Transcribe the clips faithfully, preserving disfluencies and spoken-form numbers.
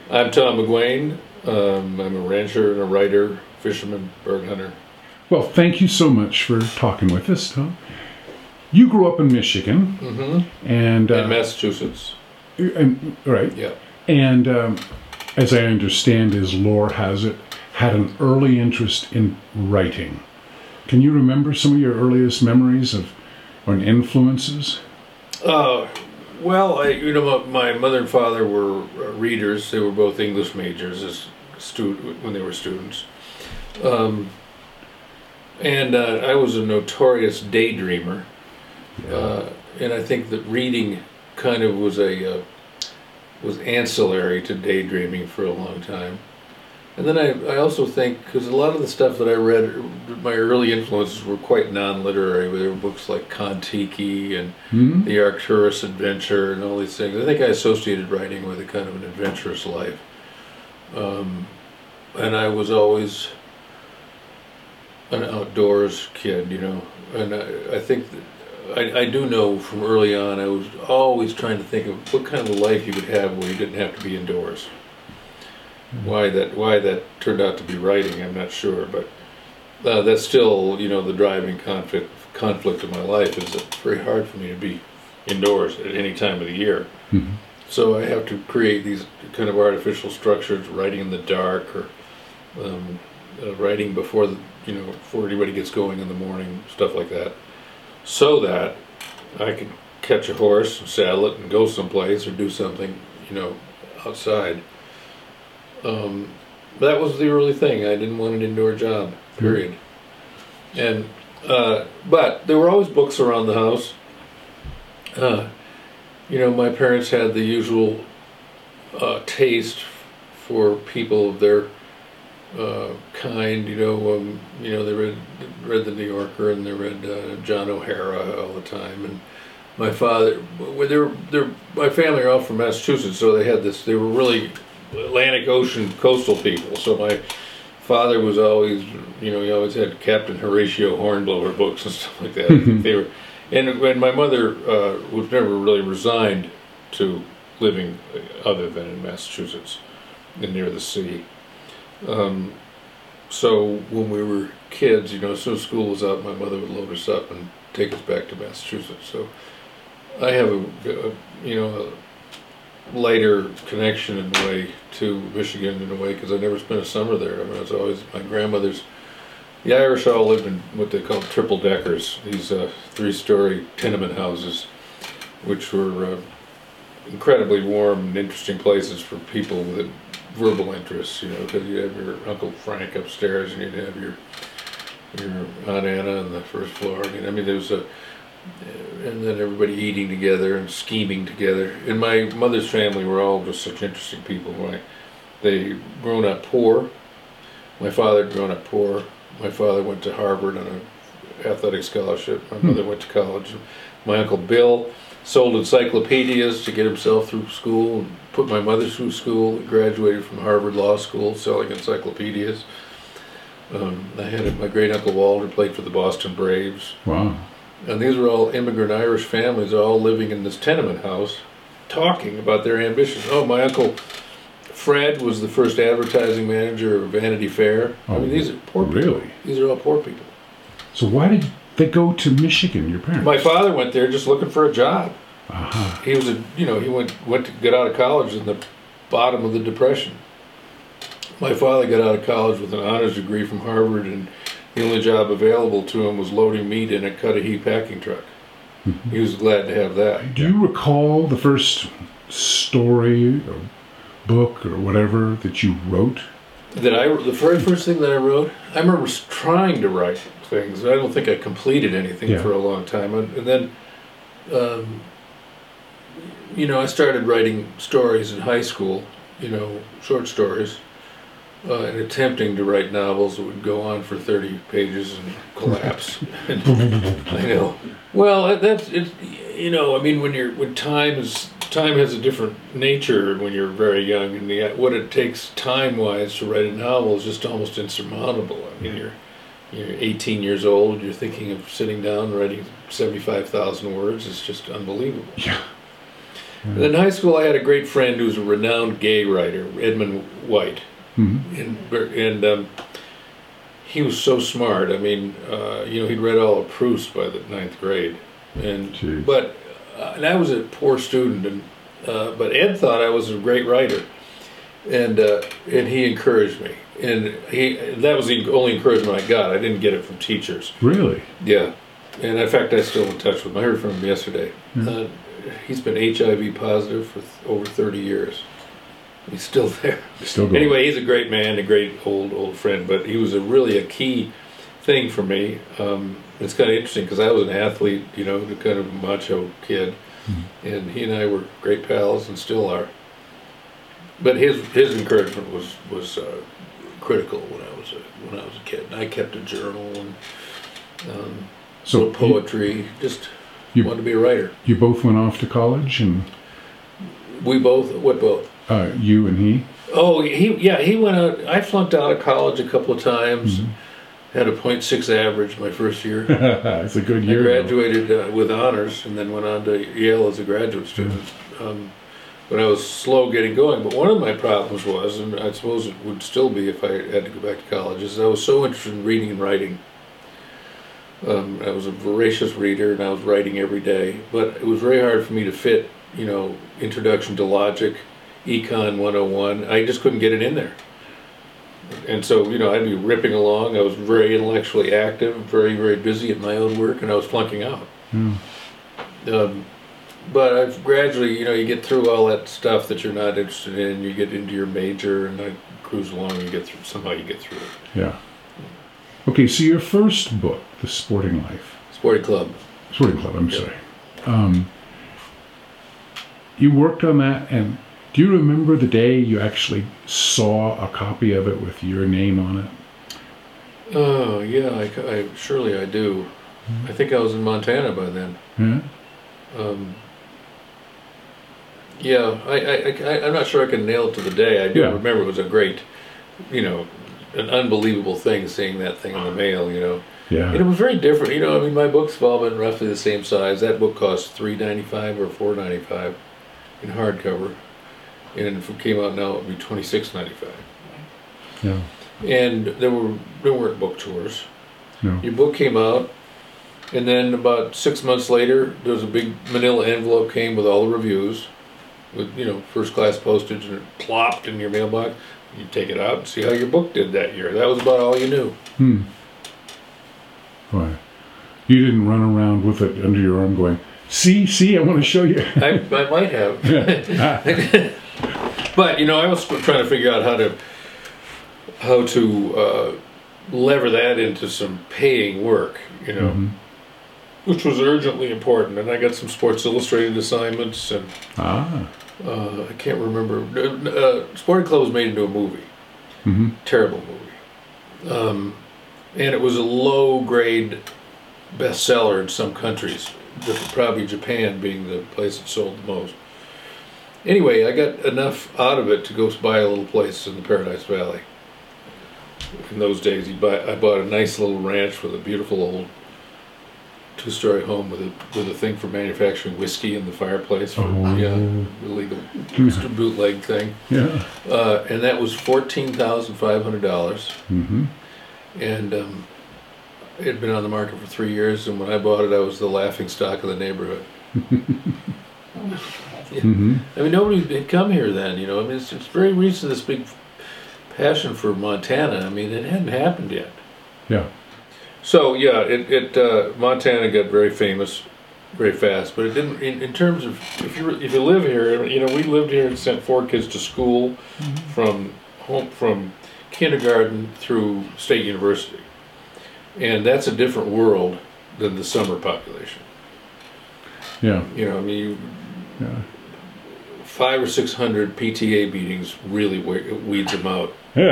I'm Tom McGuane. Um, I'm a rancher and a writer, fisherman, bird hunter. Well, thank you so much for talking with us, Tom. You grew up in Michigan. Mm-hmm. And, uh, in Massachusetts. And, right. Yeah. And um, as I understand, as lore has it, had an early interest in writing. Can you remember some of your earliest memories of or influences? Uh, well, I, you know, my mother and father were readers. They were both English majors as stu- when they were students. Um, and uh, I was a notorious daydreamer. Yeah. Uh, and I think that reading kind of was a uh, was ancillary to daydreaming for a long time. And then I, I also think, because a lot of the stuff that I read, my early influences were quite non-literary. There were books like Kon-Tiki and Mm-hmm. The Arcturus Adventure and all these things. I think I associated writing with a kind of an adventurous life. Um, and I was always an outdoors kid, you know. And I, I think that I, I do know from early on, I was always trying to think of what kind of a life you could have where you didn't have to be indoors. Why that why that turned out to be writing, I'm not sure, but uh, that's still, you know, the driving conflict conflict of my life is that it's very hard for me to be indoors at any time of the year. Mm-hmm. So I have to create these kind of artificial structures, writing in the dark or um, uh, writing before the you know before anybody gets going in the morning, stuff like that, so that I can catch a horse and saddle it and go someplace or do something, you know, outside. Um, that was the early thing. I didn't want an indoor job, period. And uh, but there were always books around the house. Uh, you know, my parents had the usual uh, taste for people of their uh, kind. You know, um, you know they read read the New Yorker and they read uh, John O'Hara all the time. And my father, well, they're they're my family are all from Massachusetts, so they had this. They were really Atlantic Ocean coastal people. So my father was always, you know, he always had Captain Horatio Hornblower books and stuff like that. They were, and, and my mother uh, was never really resigned to living other than in Massachusetts and near the sea. Um, so when we were kids, you know, as soon as school was out, my mother would load us up and take us back to Massachusetts. So I have a, a you know, a lighter connection in a way to Michigan in a way because I never spent a summer there. I mean, it was always my grandmother's. The Irish all lived in what they call triple deckers, these uh, three-story tenement houses, which were uh, incredibly warm and interesting places for people with verbal interests. You know, because you have your Uncle Frank upstairs and you'd have your your Aunt Anna on the first floor. I mean, I mean there was a. And then everybody eating together and scheming together. And my mother's family were all just such interesting people. Right? They grown up poor. My father had grown up poor. My father went to Harvard on an athletic scholarship. My mother went to college. My Uncle Bill sold encyclopedias to get himself through school and put my mother through school. He graduated from Harvard Law School selling encyclopedias. Um, I had my great Uncle Walter played for the Boston Braves. Wow. And these were all immigrant Irish families, all living in this tenement house, talking about their ambitions. Oh, my Uncle Fred was the first advertising manager of Vanity Fair. Oh, I mean, these are poor people. Really? These are all poor people. So why did they go to Michigan, your parents? My father went there just looking for a job. Uh-huh. He was a, you know, he went went to get out of college in the bottom of the Depression. My father got out of college with an honors degree from Harvard, and the only job available to him was loading meat in a Cudahy packing truck. Mm-hmm. He was glad to have that. Do you recall the first story or book or whatever that you wrote? That I, the very first thing that I wrote, I remember trying to write things. I don't think I completed anything yeah. for a long time. And, and then, um, you know, I started writing stories in high school, you know, short stories. Uh, and attempting to write novels that would go on for thirty pages and collapse. And, I know. Well, that's it. You know, I mean, when you're when time is time has a different nature when you're very young, and the, what it takes time-wise to write a novel is just almost insurmountable. I mean, you're you're eighteen years old. You're thinking of sitting down and writing seventy-five thousand words. It's just unbelievable. Yeah. And in high school, I had a great friend who was a renowned gay writer, Edmund White. Mm-hmm. And, and um, he was so smart. I mean, uh, you know, he'd read all of Proust by the ninth grade. And Jeez. But uh, and I was a poor student, and uh, but Ed thought I was a great writer. And uh, and he encouraged me. And he that was the only encouragement I got. I didn't get it from teachers. Really? Yeah. And in fact, I'm still in touch with him. I heard from him yesterday. Mm-hmm. Uh, he's been H I V positive for th- over thirty years. He's still there. Still going. Anyway, he's a great man, a great old, old friend, but he was a really a key thing for me. Um, it's kind of interesting because I was an athlete, you know, the kind of macho kid, Mm-hmm. and he and I were great pals and still are. But his his encouragement was was uh, critical when I was a, when I was a kid. And I kept a journal and um, So wrote poetry. Just you- wanted to be a writer. You both went off to college, and We both. What both? uh, you and he. Oh, he yeah he went out. I flunked out of college a couple of times. Mm-hmm. Had a point six average my first year. It's a good I year. though. graduated uh, with honors and then went on to Yale as a graduate student. Um, but I was slow getting going. But one of my problems was, and I suppose it would still be if I had to go back to college, is I was so interested in reading and writing. Um, I was a voracious reader and I was writing every day. But it was very hard for me to fit, you know, Introduction to Logic, Econ one oh one. I just couldn't get it in there. And so, you know, I'd be ripping along. I was very intellectually active, very, very busy at my own work, and I was flunking out. Hmm. Um, but I've gradually, you know, you get through all that stuff that you're not interested in, you get into your major, and I cruise along and you get through, somehow you get through it. Yeah. Okay, so your first book, The Sporting Life. Sporting Club. Sporting Club, I'm Yeah. sorry. Um, you worked on that, and do you remember the day you actually saw a copy of it with your name on it? Oh, yeah, I, I, surely I do. I think I was in Montana by then. Yeah? Um, yeah, I, I, I, I'm not sure I can nail it to the day. I do Yeah. remember it was a great, you know, an unbelievable thing seeing that thing in the mail, you know. Yeah. And it was very different, you know. I mean, my books have all been roughly the same size. That book cost three ninety-five or four ninety-five in hardcover, and if it came out now, it would be twenty-six ninety-five. Yeah. And there were there weren't book tours. No. Your book came out, and then about six months later, there was a big Manila envelope came with all the reviews, with you know first class postage, and it plopped in your mailbox. You take it out and see how your book did that year. That was about all you knew. Hmm. Why? You didn't run around with it under your arm going, see, see, I want to show you. I, I might have. But, you know, I was trying to figure out how to how to uh, lever that into some paying work, you know, Mhm. which was urgently important. And I got some Sports Illustrated assignments, and Ah. uh, I can't remember. Uh, Sporting Club was made into a movie. Mm-hmm. Terrible movie. Um, and it was a low-grade bestseller in some countries, probably Japan being the place that sold the most. Anyway, I got enough out of it to go buy a little place in the Paradise Valley. In those days, you buy, I bought a nice little ranch with a beautiful old two-story home with a with a thing for manufacturing whiskey in the fireplace. For, Oh. Yeah, illegal Mister Bootleg thing. Yeah. Uh, and that was fourteen thousand five hundred dollars. Mm-hmm. And um, it had been on the market for three years, and when I bought it, I was the laughing stock of the neighborhood. Yeah. Mm-hmm. I mean, nobody had come here then, you know. I mean, it's, it's very recent, this big passion for Montana. I mean, it hadn't happened yet. Yeah. So, yeah, it, it uh, Montana got very famous very fast, but it didn't, in, in terms of, if you if you live here, you know, we lived here and sent four kids to school Mm-hmm. from home, from kindergarten through state university. And that's a different world than the summer population. Yeah. You know, I mean, you, Yeah. five or six hundred P T A meetings really we- weeds them out.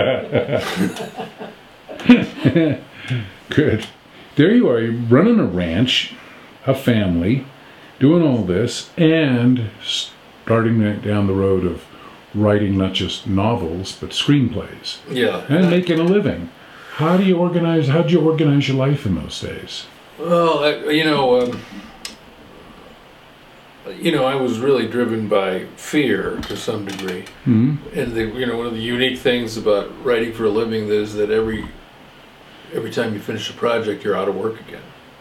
Good. There you are, you're running a ranch, a family, doing all this, and starting down the road of writing not just novels, but screenplays, Yeah. and making a living. How do you organize, how did you organize your life in those days? Well, I, you know, um, you know, I was really driven by fear to some degree. Hmm. And the, you know, one of the unique things about writing for a living is that every every time you finish a project, you're out of work again.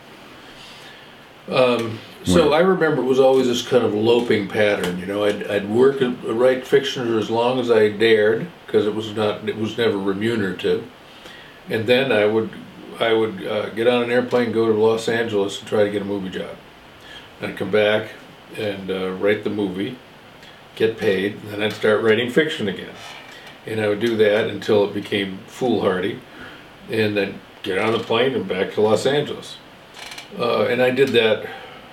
Um, so Right. I remember it was always this kind of loping pattern. You know, I'd, I'd work at, write fiction for as long as I dared, because it was not it was never remunerative. And then I would I would uh, get on an airplane, go to Los Angeles, and try to get a movie job. And I'd come back and uh, write the movie, get paid, and then I'd start writing fiction again. And I would do that until it became foolhardy, and then get on the plane and back to Los Angeles. Uh, and I did that,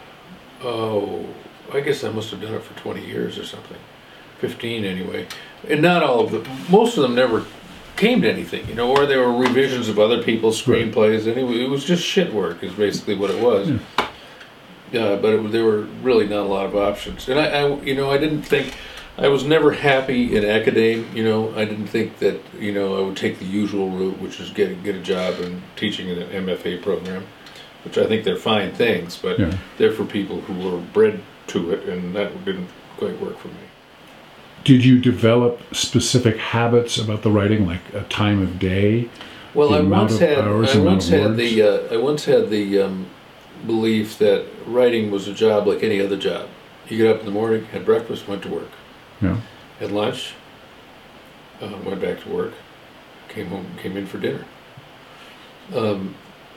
oh, I guess I must have done it for twenty years or something, fifteen anyway. And not all of them, most of them never came to anything, you know, or they were revisions of other people's screenplays, and it, it was just shit work is basically what it was. Yeah. Uh, but it, there were really not a lot of options. And I, I, you know, I didn't think, I was never happy in academe, you know, I didn't think that, you know, I would take the usual route, which is get, get a job in teaching in an M F A program, which I think they're fine things, but Yeah. they're for people who were bred to it, and that didn't quite work for me. Did you develop specific habits about the writing, like a time of day? Well, The I amount once of had, hours, I amount once of had words? the, uh, I once had the um, belief that writing was a job like any other job. You get up in the morning, had breakfast, went to work. Yeah. Had lunch, uh, went back to work, came home, came in for dinner. Um,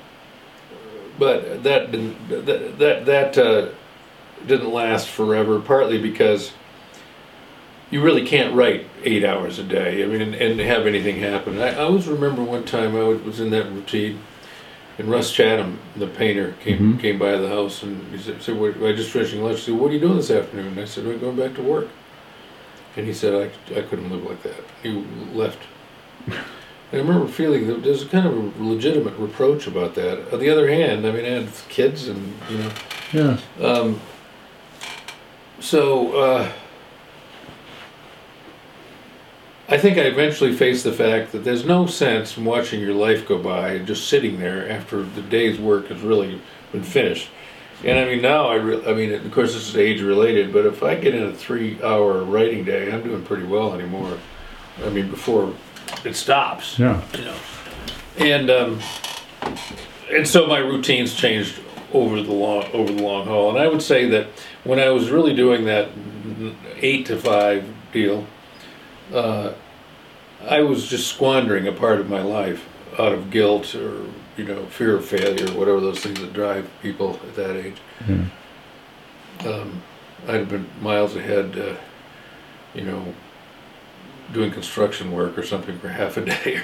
but that didn't, that that, that uh, didn't last forever. Partly because you really can't write eight hours a day. I mean, and, and have anything happen. I, I always remember one time I was in that routine, and Russ Chatham, the painter, came Mhm. came by the house, and he said, said "What- "I just finishing lunch." He said, "What are you doing this afternoon?" And I said, "I'm going back to work." And he said, I, I couldn't live like that. He left. And I remember feeling that there's kind of a legitimate reproach about that. On the other hand, I mean, I had kids and, you know. Yeah. Um, so, uh, I think I eventually faced the fact that there's no sense in watching your life go by and just sitting there after the day's work has really been finished. And I mean, now I, re- I mean, of course, this is age related, but if I get in a three hour writing day, I'm doing pretty well anymore. I mean, before it stops, Yeah. you know. And, um, and so my routines changed over the long, over the long haul. And I would say that when I was really doing that eight to five deal, uh, I was just squandering a part of my life out of guilt or, you know, fear of failure, whatever those things that drive people at that age. Yeah. Um, I'd have been miles ahead, uh, you know, doing construction work or something for half a day.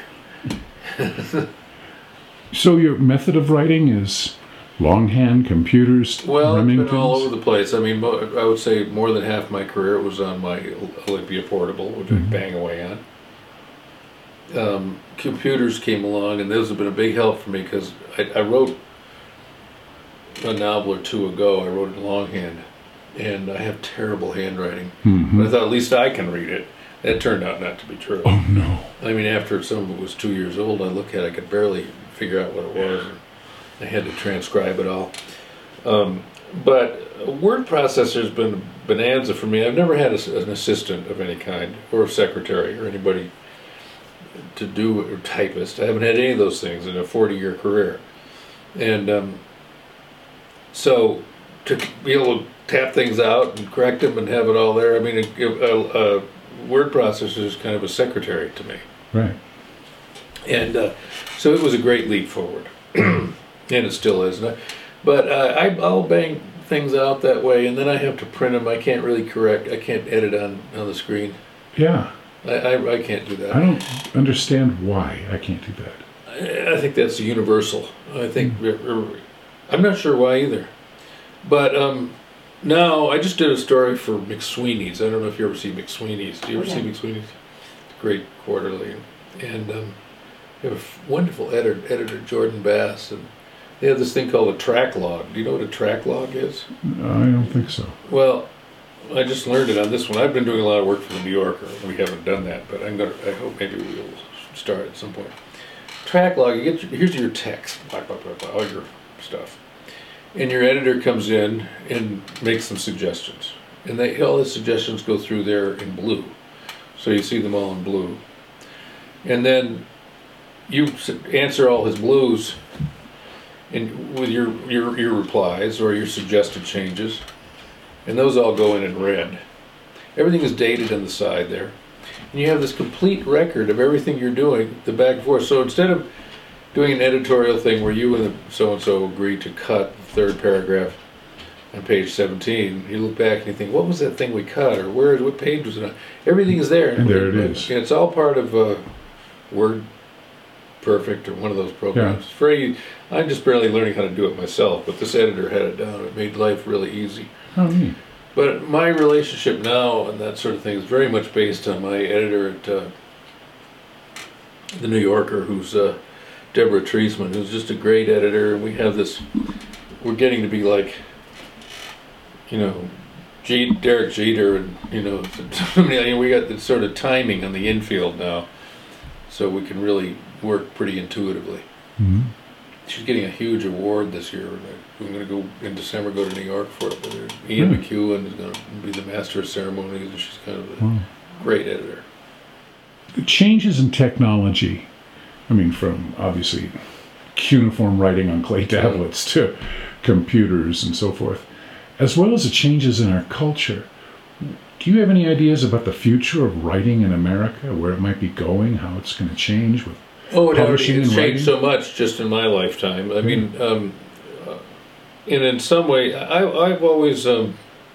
So your method of writing is longhand, computers, Well, it's been Remingtons? all over the place. I mean, mo- I would say more than half my career was on my Olympia Portable, which Mhm. I bang away on. Um, computers came along, and those have been a big help for me because I, I wrote a novel or two ago. I wrote it in longhand, and I have terrible handwriting. Mhm. But I thought at least I can read it. That turned out not to be true. Oh, no. I mean, after some of it was two years old, I look at it, I could barely figure out what it was. And I had to transcribe it all. Um, but a word processor has been a bonanza for me. I've never had a, an assistant of any kind, or a secretary, or anybody to do, or typist. I haven't had any of those things in a forty-year career. And um, so to be able to tap things out and correct them and have it all there, I mean, a, a, a word processor is kind of a secretary to me. Right. And uh, so it was a great leap forward, and it still is. And I, but uh, I, I'll bang things out that way, and then I have to print them. I can't really correct. I can't edit on, on the screen. Yeah. I, I, I can't do that. I don't understand why I can't do that. I, I think that's universal. I think I'm not sure why either. But um, now I just did a story for McSweeney's. I don't know if you ever see McSweeney's. Do you ever Oh, see yeah. McSweeney's? Great quarterly, and um, they have a f- wonderful editor, editor Jordan Bass, and they have this thing called a track log. Do you know what a track log is? I don't think so. Well, I just learned it on this one. I've been doing a lot of work for the New Yorker. We haven't done that, but I'm gonna. I hope maybe we'll start at some point. Track log. You get your, here's your text, blah, blah, blah, blah, all your stuff, and your editor comes in and makes some suggestions. And they, all the suggestions go through there in blue. So you see them all in blue. And then you answer all his blues and with your, your, your replies or your suggested changes. And those all go in in red. Everything is dated on the side there. And you have this complete record of everything you're doing, the back and forth. So instead of doing an editorial thing where you and the so-and-so agree to cut the third paragraph on page seventeen, you look back and you think, what was that thing we cut? Or where, what page was it on? Everything is there. And there it is. And it's all part of uh, Word Perfect or one of those programs. Yeah. It's very, I'm just barely learning how to do it myself, but this editor had it down. It made life really easy. Oh, neat. But my relationship now and that sort of thing is very much based on my editor at uh, The New Yorker, who's uh, Deborah Treisman, who's just a great editor. And we have this, we're getting to be like, you know, G- Derek Jeter, and, you know, we got the sort of timing on the infield now, so we can really work pretty intuitively. Mm-hmm. She's getting a huge award this year. We're going to go in December, go to New York for it. But Ian Really? McEwen is going to be the master of ceremonies, and she's kind of a Wow. great editor. The changes in technology, I mean, from obviously cuneiform writing on clay tablets to computers and so forth, as well as the changes in our culture. Do you have any ideas about the future of writing in America, where it might be going, how it's going to change with Oh, it already publishing it's and changed writing? so much just in my lifetime. I mean, um, uh, and in some way, I, I've always um,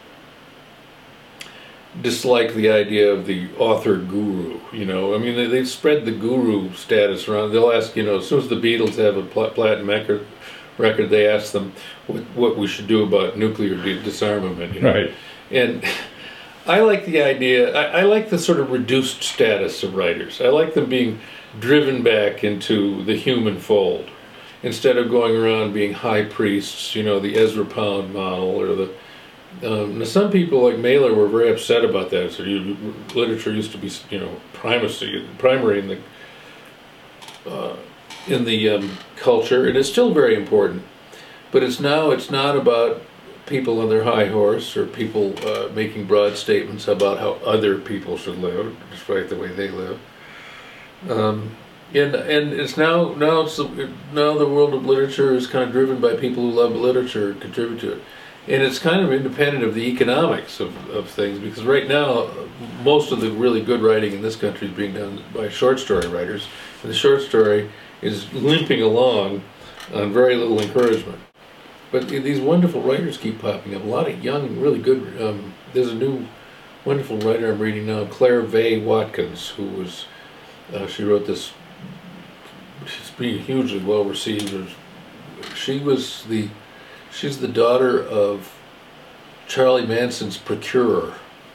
disliked the idea of the author guru. You know, I mean, they, they spread the guru status around. They'll ask, you know, as soon as the Beatles have a pl- platinum record, record, they ask them what, what we should do about nuclear de- disarmament. You know? Right. And I like the idea, I, I like the sort of reduced status of writers. I like them being driven back into the human fold instead of going around being high priests, you know, the Ezra Pound model or the. Um, now some people like Mailer were very upset about that. So you, literature used to be, you know, primacy, primary in the uh, in the um, culture, and it's still very important. But it's now it's not about people on their high horse or people uh, making broad statements about how other people should live, despite the way they live. Um, and and it's now now it's the, now the world of literature is kind of driven by people who love literature and contribute to it, and it's kind of independent of the economics of, of things, because right now most of the really good writing in this country is being done by short story writers, and the short story is limping along on very little encouragement. But these wonderful writers keep popping up. A lot of young, really good. Um, there's a new wonderful writer I'm reading now, Claire Vaye Watkins, who was. Uh, she wrote this. She's being hugely well received. She was the. She's the daughter of Charlie Manson's procurer.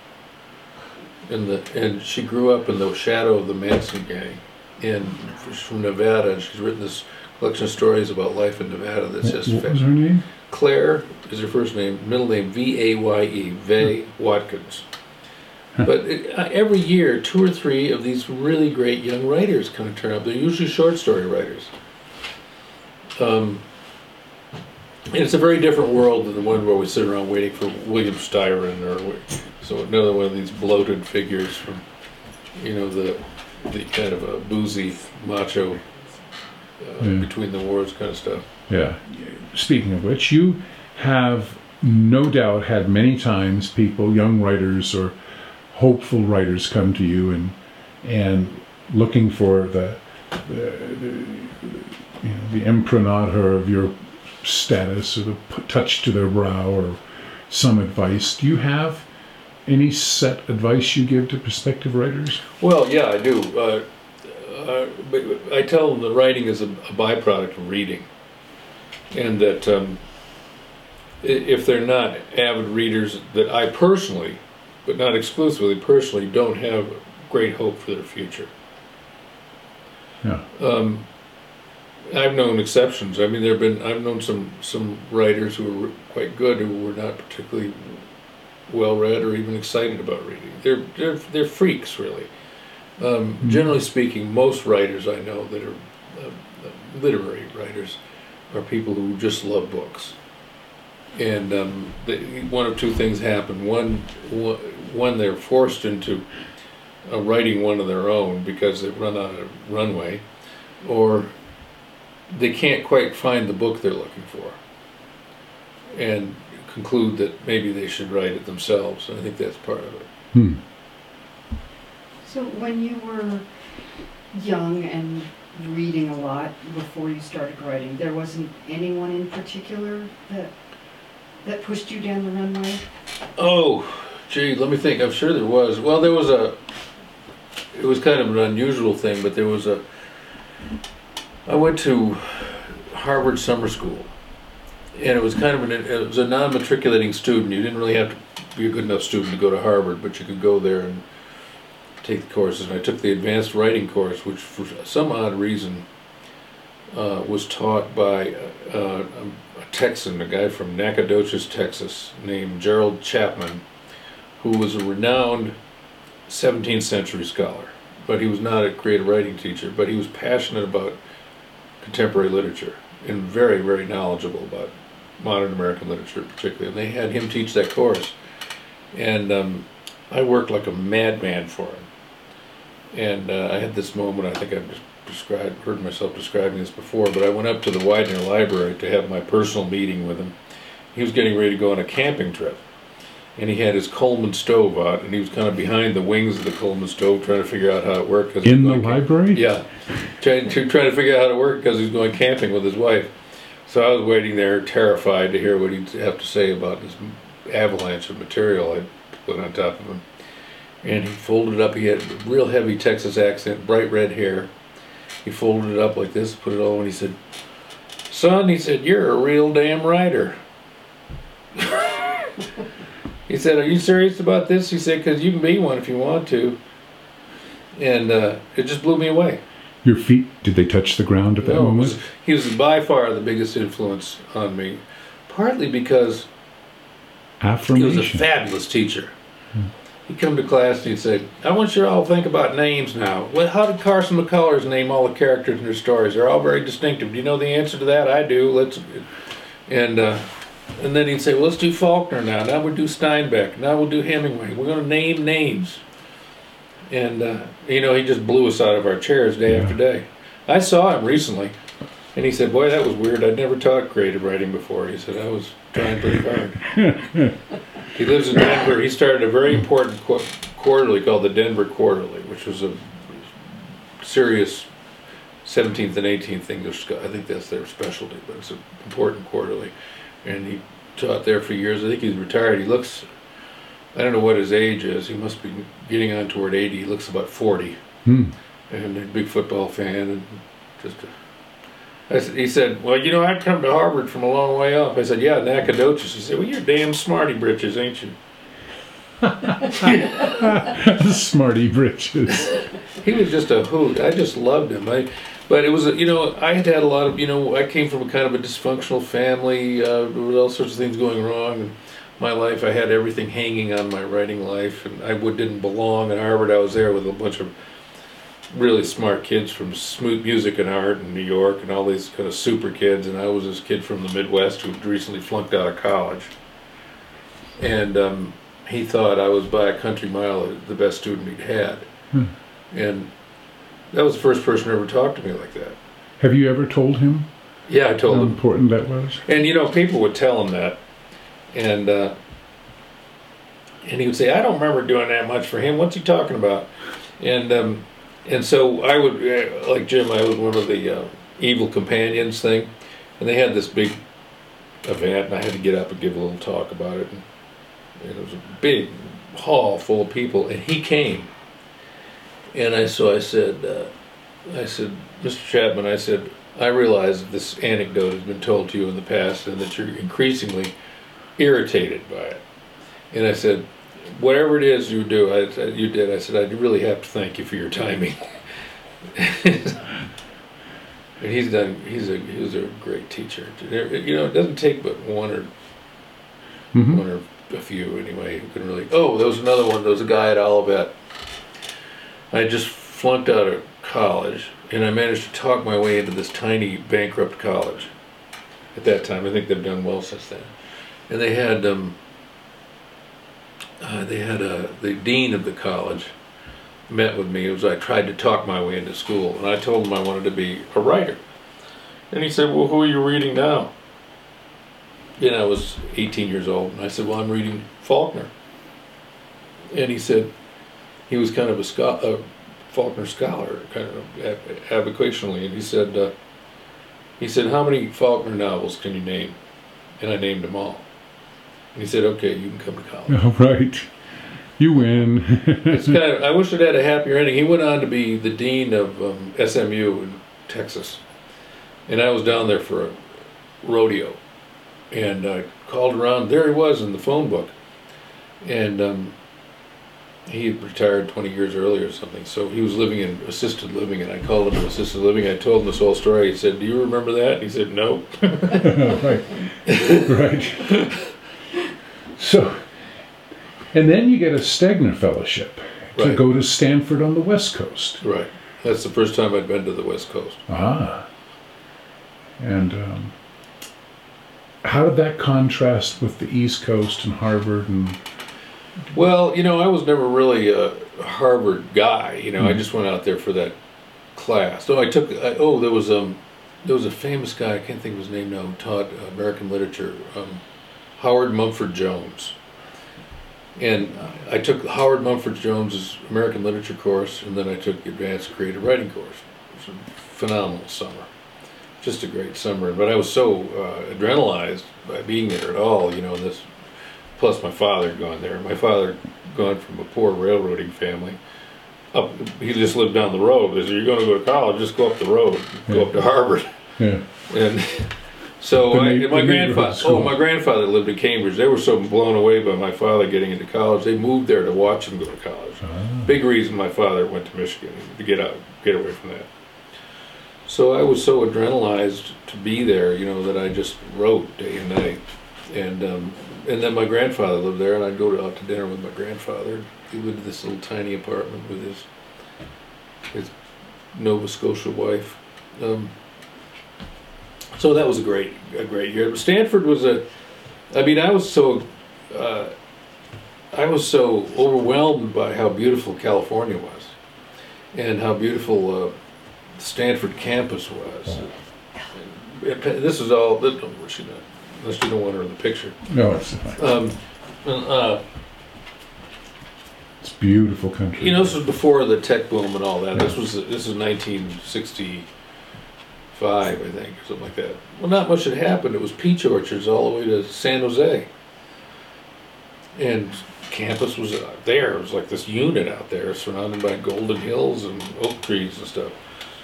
In the and she grew up in the shadow of the Manson gang, and she's from Nevada. And she's written this collection of stories about life in Nevada that's What, just. what was her name? Claire is her first name, middle name V A Y E, Vaye Watkins. But it, uh, every year, two or three of these really great young writers kind of turn up. They're usually short story writers. Um, and it's a very different world than the one where we sit around waiting for William Styron or so another one of these bloated figures from, you know, the the kind of a boozy, macho, uh, Yeah. between the wars kind of stuff. Yeah. Speaking of which, you have no doubt had many times people, young writers or hopeful writers, come to you and and looking for the the, the, you know, the imprimatur of your status or the p- touch to their brow or some advice. Do you have any set advice you give to prospective writers? Well, yeah, I do. Uh, uh, but I tell them that writing is a, a byproduct of reading, and that um, i- if they're not avid readers, that I personally, but not exclusively, personally don't have great hope for their future. Yeah. Um, I've known exceptions. I mean, there have been. I've known some some writers who were quite good who were not particularly well read or even excited about reading. They're they're they're freaks, really. Um, Mm-hmm. Generally speaking, most writers I know that are uh, literary writers are people who just love books, and um, the, one of two things happen. One, one, they're forced into uh, writing one of their own because they've run out of runway, or they can't quite find the book they're looking for, and conclude that maybe they should write it themselves. I think that's part of it. Hmm. So when you were young and reading a lot before you started writing, there wasn't anyone in particular that that pushed you down the runway? Oh, gee, let me think. I'm sure there was. Well, there was a, it was kind of an unusual thing, but there was a, I went to Harvard summer school, and it was kind of an, it was a non-matriculating student. You didn't really have to be a good enough student to go to Harvard, but you could go there and take the courses. And I took the advanced writing course, which for some odd reason uh, was taught by uh, a Texan, a guy from Nacogdoches, Texas, named Gerald Chapman, who was a renowned seventeenth century scholar. But he was not a creative writing teacher, but he was passionate about contemporary literature and very, very knowledgeable about modern American literature particularly. And they had him teach that course. And um, I worked like a madman for him. And uh, I had this moment, I think I've described, heard myself describing this before, but I went up to the Widener Library to have my personal meeting with him. He was getting ready to go on a camping trip. And he had his Coleman stove out, and he was kind of behind the wings of the Coleman stove trying to figure out how it worked. Cause In the camp- library? Yeah. Trying to, trying to figure out how to work because he was going camping with his wife. So I was waiting there, terrified to hear what he'd have to say about this avalanche of material I put on top of him. And he folded it up. He had a real heavy Texas accent, bright red hair. He folded it up like this, put it all, and he said, "Son," he said, "you're a real damn writer." He said, "Are you serious about this?" He said, "Because you can be one if you want to." And uh, it just blew me away. Your feet, did they touch the ground at that No, it moment? was, he was by far the biggest influence on me, partly because he Affirmation. was a fabulous teacher. Hmm. He'd come to class and he'd say, "I want you all to think about names now. Well, how did Carson McCullers name all the characters in their stories? They're all very distinctive. Do you know the answer to that? I do. Let's." And uh, and then he'd say, "Well, let's do Faulkner now. Now we'll do Steinbeck. Now we'll do Hemingway. We're going to name names." And uh, you know, he just blew us out of our chairs day Yeah. after day. I saw him recently, and he said, "Boy, that was weird. I'd never taught creative writing before." He said, "I was trying pretty hard." He lives in Denver. He started a very important qu quarterly called the Denver Quarterly, which was a serious seventeenth and eighteenth English. I think that's their specialty, but it's an important quarterly. And he taught there for years. I think he's retired. He looks, I don't know what his age is. He must be getting on toward eighty. He looks about forty. Hmm. And a big football fan. And just a, I said, he said, "Well, you know, I'd come to Harvard from a long way off." I said, "Yeah, Nacogdoches." He said, "Well, you're damn smarty britches, ain't you?" Smarty britches. He was just a hoot. I just loved him. I, but it was, you know, I had had a lot of, you know, I came from a kind of a dysfunctional family. Uh, there was all sorts of things going wrong in my life. I had everything hanging on my writing life, and I would, didn't belong at Harvard. I was there with a bunch of really smart kids from smooth music and art in New York, and all these kind of super kids, and I was this kid from the Midwest who had recently flunked out of college. And um, he thought I was by a country mile the best student he'd had. Hmm. And that was the first person who ever talked to me like that. Have you ever told him Yeah, I told how him. important that was? And you know, people would tell him that, and uh, and he would say, "I don't remember doing that much for him. What's he talking about?" And um, and so I would, uh, like Jim, I would remember the uh, Evil Companions thing, and they had this big event, and I had to get up and give a little talk about it. And, and it was a big hall full of people, and he came. And I so I said, uh, I said, "Mister Chapman," I said, "I realize that this anecdote has been told to you in the past, and that you're increasingly irritated by it." And I said, "Whatever it is you do, I, you did," I said, "I really have to thank you for your timing." And he's done. He's a he's a great teacher. You know, it doesn't take but one or Mm-hmm. one or a few anyway who can really. Oh, there was another one. There was a guy at Olivet. I just flunked out of college, and I managed to talk my way into this tiny bankrupt college. At that time, I think they've done well since then. and they had um, uh, they had a the dean of the college met with me. It was I tried to talk my way into school, and I told him I wanted to be a writer. And he said, "Well, who are you reading now?" And I was eighteen years old, and I said, "Well, I'm reading Faulkner." And he said, he was kind of a, scho a Faulkner scholar, kind of avocationally, and he said, uh, he said, "How many Faulkner novels can you name?" And I named them all. And he said, "Okay, you can come to college." All right. You win. It's kind of, I wish it had a happier ending. He went on to be the dean of um, S M U in Texas. And I was down there for a rodeo. And I called around. There he was in the phone book. And um, he had retired twenty years earlier or something. So he was living in assisted living. And I called him to assisted living. I told him this whole story. He said, "Do you remember that?" And he said, "No." Right. Right. So, and then you get a Stegner Fellowship to Right. go to Stanford on the West Coast. Right. That's the first time I'd been to the West Coast. Ah. And um, how did that contrast with the East Coast and Harvard? And Well, you know, I was never really a Harvard guy. You know, I Mhm. just went out there for that class. So I took. I, oh, there was um, there was a famous guy. I can't think of his name now. Who taught American literature. Um, Howard Mumford Jones. And I took Howard Mumford Jones's American literature course, and then I took Advanced Creative Writing course. It was a phenomenal summer, just a great summer. But I was so uh, adrenalized by being there at all. You know, this. Plus, my father had gone there. My father, gone from a poor railroading family, up. He just lived down the road. He said, "You're going to go to college? Just go up the road. Go Yeah. up to Harvard." yeah. And so The I, na- and my the neighborhood grandfather. school. Oh, my grandfather lived in Cambridge. They were so blown away by my father getting into college. They moved there to watch him go to college. Ah. Big reason my father went to Michigan to get out, get away from that. So I was so adrenalized to be there, you know, that I just wrote day and night. And um, and then my grandfather lived there, and I'd go to, out to dinner with my grandfather. He lived in this little tiny apartment with his his Nova Scotia wife. Um, so that was a great a great year. Stanford was a, I mean, I was so. Uh, I was so overwhelmed by how beautiful California was, and how beautiful uh, Stanford campus was. And this is all. This, unless you don't, unless you don't want her in the picture. No, it's fine. Um, uh, It's beautiful country. you know, this was before the tech boom and all that. This was this is nineteen sixty-five, I think, or something like that. Well, not much had happened. It was peach orchards all the way to San Jose, and campus was out there. It was like this unit out there, surrounded by golden hills and oak trees and stuff.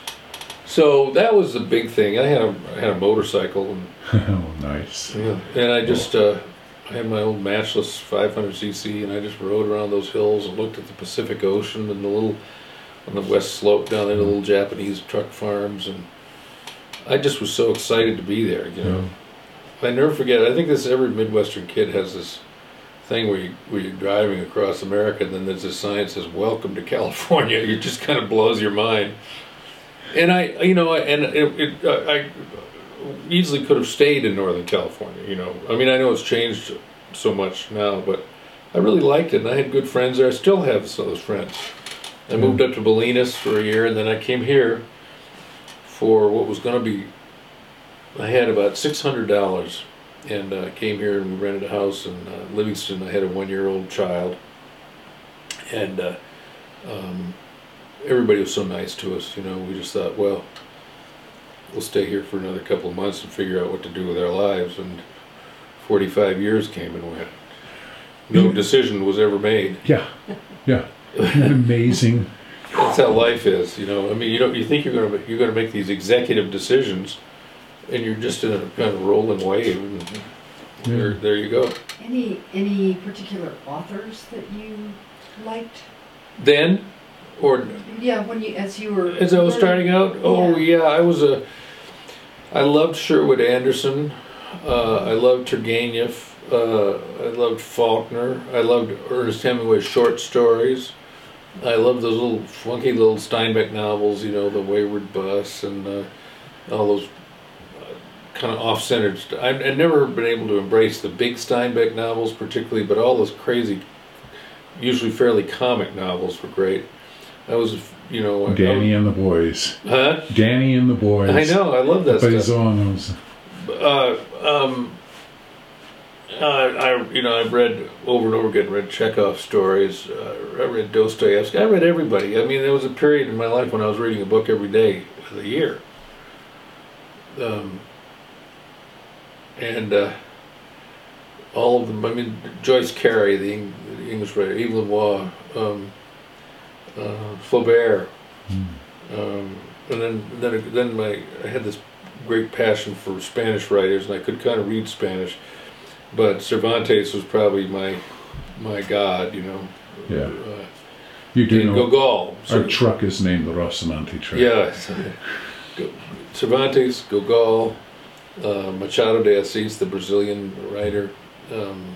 So that was the big thing. I had a I had a motorcycle, and Oh, nice. yeah, and I just uh, I had my old matchless five hundred c c, and I just rode around those hills and looked at the Pacific Ocean and the little on the west slope down there, the little Japanese truck farms, and I just was so excited to be there. You know, I never forget. I think this every Midwestern kid has this thing where you where you're driving across America, and then there's a sign that says "Welcome to California." It just kind of blows your mind. And I, you know, and it, it I easily could have stayed in Northern California. You know, I mean, I know it's changed so much now, but I really liked it, and I had good friends there. I still have some of those friends. I moved up to Bolinas for a year, and then I came here for what was going to be. I had about six hundred dollars, and I uh, came here and we rented a house in uh, Livingston. I had a one-year-old child, and uh, um, everybody was so nice to us. You know, we just thought, well, we'll stay here for another couple of months and figure out what to do with our lives. And forty-five years came and went. No decision was ever made. Yeah, yeah. Isn't that amazing? That's how life is, you know. I mean, you don't. You think you're going to you're going to make these executive decisions, and you're just in a kind of rolling wave, and there, there you go. Any any particular authors that you liked? Then, or Yeah, when you as you were as I was learning- starting out, oh Yeah. yeah, I was a. I loved Sherwood Anderson. Uh, I loved Turgenev. Uh, I loved Faulkner. I loved Ernest Hemingway's short stories. I loved those little funky little Steinbeck novels, you know, The Wayward Bus and uh, all those uh, kind of off-centered stuff. I've, I've never been able to embrace the big Steinbeck novels particularly, but all those crazy, usually fairly comic novels were great. I was, you know... Danny and the Boys. Huh? Danny and the Boys. I know, I love that stuff. Paisanos. Uh, um, uh, I, you know, I've read over and over again, read Chekhov stories, uh, I read Dostoevsky, I read everybody. I mean, there was a period in my life when I was reading a book every day of the year. Um, and uh, all of them, I mean, Joyce Carey, the, Eng the English writer, Yves Lenoir, um, uh, Flaubert, Mm. um, and then, then, then my, I had this great passion for Spanish writers, and I could kind of read Spanish, but Cervantes was probably my my god, you know. Yeah. Uh, You do and know Gogol. our truck is named the Rocinante truck. Yeah. Cervantes, Gogol, uh, Machado de Assis, the Brazilian writer. Um,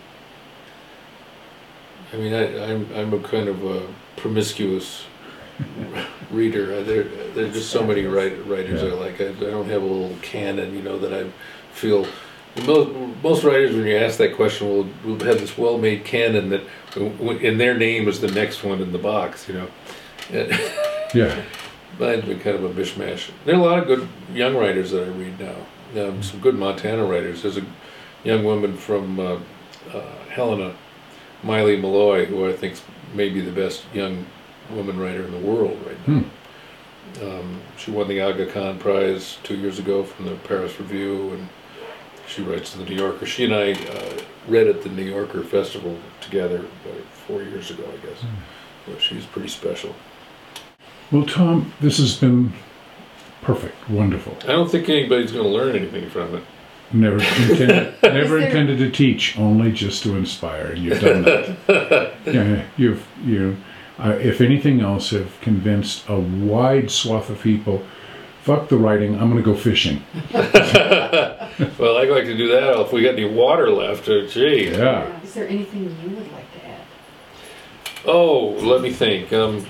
I mean, I, I'm I'm a kind of a promiscuous reader. There, there are just so many write, writers Yeah. I like. I, I don't have a little canon, you know, that I feel. Most, most writers, when you ask that question, will, will have this well-made canon that, in their name, is the next one in the box, you know. Yeah. Mine's been kind of a mishmash. There are a lot of good young writers that I read now. Um, some good Montana writers. There's a young woman from uh, uh, Helena, Miley Malloy, who I think may be the best young woman writer in the world right now. Hmm. Um, she won the Aga Khan Prize two years ago from the Paris Review, and she writes in the New Yorker. She and I uh, read at the New Yorker Festival together about four years ago, I guess. Hmm. So she's pretty special. Well, Tom, this has been perfect, wonderful. I don't think anybody's going to learn anything from it. Never intended, never there- intended to teach, only just to inspire, and you've done that. Yeah, you've you. Uh, if anything else, have convinced a wide swath of people. Fuck the writing. I'm going to go fishing. Well, I'd like to do that if we got any water left. Uh, gee. Yeah. Is there anything you would like to add? Oh, let me think. Um,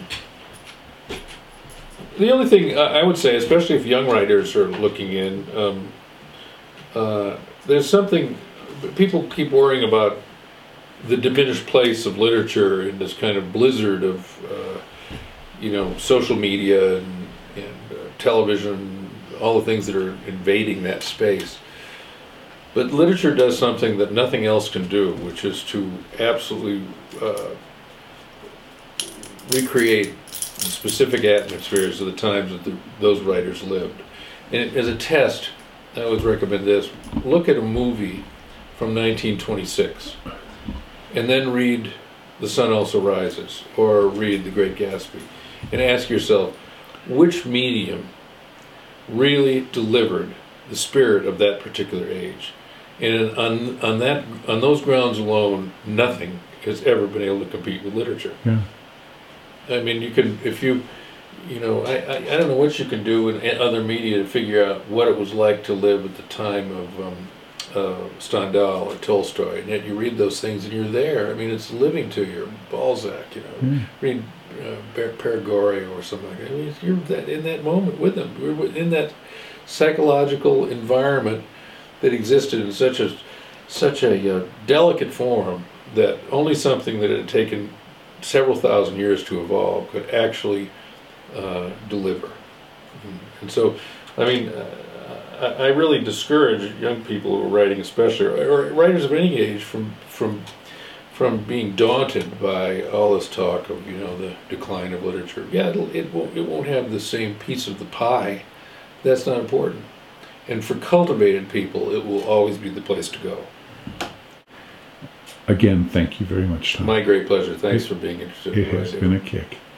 the only thing I I would say, especially if young writers are looking in, um, uh, there's something, people keep worrying about the diminished place of literature in this kind of blizzard of, uh, you know, social media and, and uh, television, all the things that are invading that space. But literature does something that nothing else can do, which is to absolutely uh, recreate the specific atmospheres of the times that the, those writers lived. And as a test, I always recommend this. Look at a movie from nineteen twenty-six and then read The Sun Also Rises or read The Great Gatsby and ask yourself, which medium really delivered the spirit of that particular age? And on, on, that, on those grounds alone, nothing has ever been able to compete with literature. Yeah. I mean, you can, if you, you know, I, I, I don't know what you can do in other media to figure out what it was like to live at the time of um, uh, Stendhal or Tolstoy, and yet you read those things and you're there. I mean, it's living to you. Balzac, you know, Mm. read uh, Per- Pergore or something like that. I mean, you're that, in that moment with them. You're in that psychological environment that existed in such a such a uh, delicate form that only something that had taken several thousand years to evolve could actually uh, deliver. And so, I mean, uh, I, I really discourage young people who are writing, especially, or writers of any age, from from from being daunted by all this talk of, you know, the decline of literature. Yeah, it'll, it won't it won't have the same piece of the pie. That's not important. And for cultivated people, it will always be the place to go. Again, thank you very much, Tom. My great pleasure. Thanks for being interested in It what I has do. been a kick.